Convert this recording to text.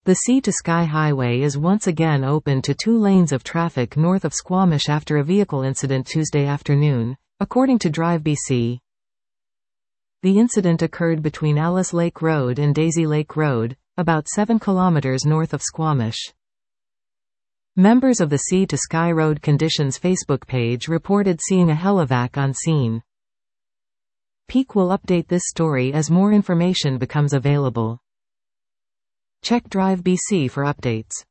The Sea to Sky Highway is once again open to 2 lanes of traffic north of Squamish after a vehicle incident Tuesday afternoon, according to Drive BC. The incident occurred between Alice Lake Road and Daisy Lake Road, about 7 kilometers north of Squamish. Members of the Sea to Sky Road Conditions Facebook page reported seeing a helivac on scene. Peak will update this story as more information becomes available. Check Drive BC for updates.